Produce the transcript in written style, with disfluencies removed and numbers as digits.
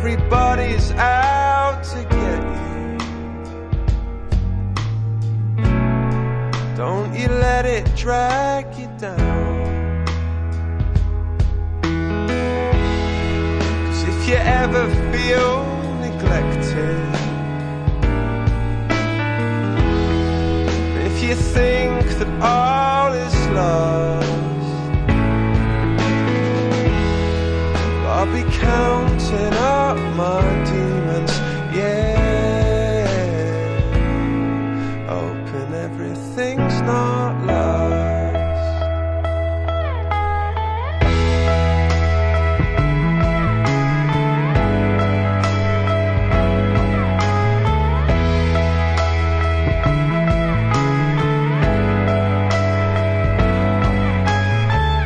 everybody's out to get you. Don't you let it drag you down. 'Cause if you ever feel neglected, if you think that all is lost, I'll be counting